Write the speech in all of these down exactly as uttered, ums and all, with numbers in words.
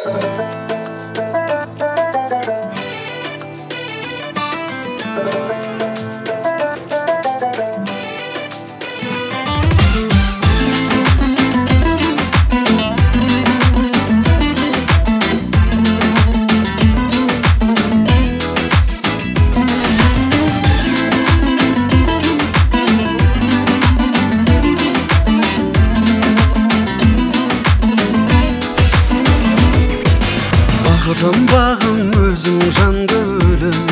Бақытым бағым өзің жан гүлім,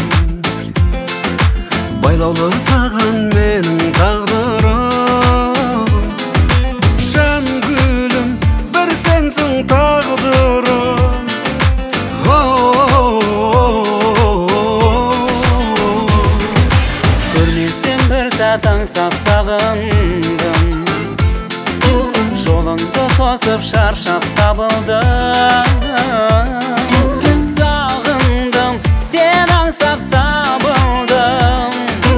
байлаулы саған менің тағдырым. Жан гүлім, бір сенсің тағдырым. Көрмесем бір сәт аңсап сағындым, жолыңды тосып шаршап сабылдым. Сағындым, сен аңсап сабылдым.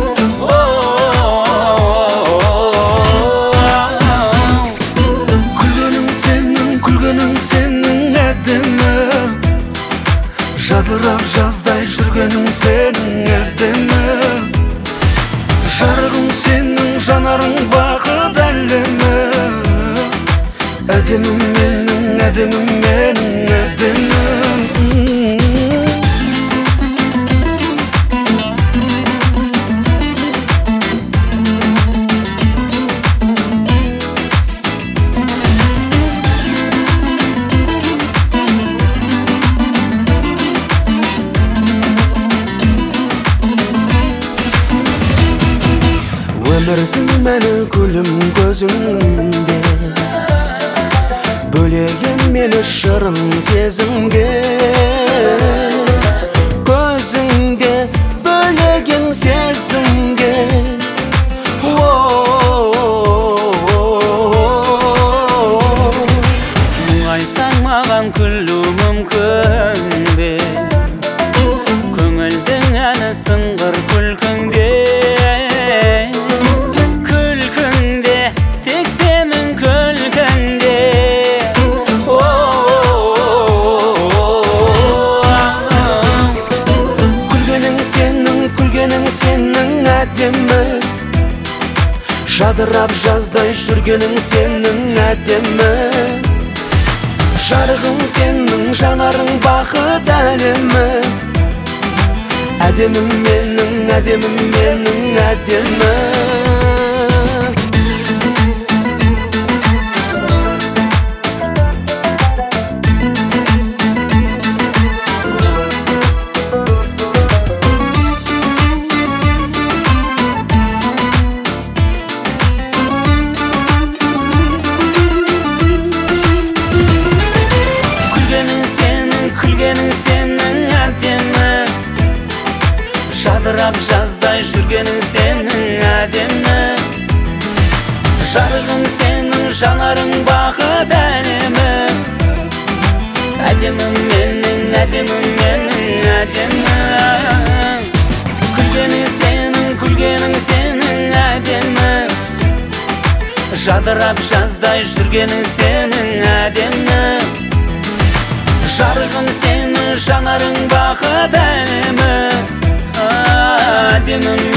Күлгенің сенің, күлгенің сенің әдемі, жадырап жаздай жүргенің сенің әдемі. Жарығың сенің, жанарың бақыт әлемі. Әдемім менің, әдемім менің, әдемім. Өмірдің мәні күлім көзіңде, бөлеген мені шырын сезімге. Көзіңде бөлеген сезімге. Мұңайсаң маған күлу мүмкін бе? Көңілдің әні сыңғыр күлкіңде. Күлкіңде, тек сенің күлкіңде. Күлгенің сенің, күлгенің сенің әдемі. Жадырап жаздай жүргенің сенің әдемі. Жарығың сенің, жанарың бақыт әлемі. Әдемім менің, әдемім менің, әдемі. Жадырап жаздай жүргенің сенің әдемі. Жарығың сенің, жанарың бақыт әлемі. Әдемім менің, әдемім менің, әдемі. Күлгенің сенің, күлгенің сенің әдемі. Жадырап жаздай жүргенің сенің әдемі. Жарығың сенің, жанарың бақыт әлемі. Әдемім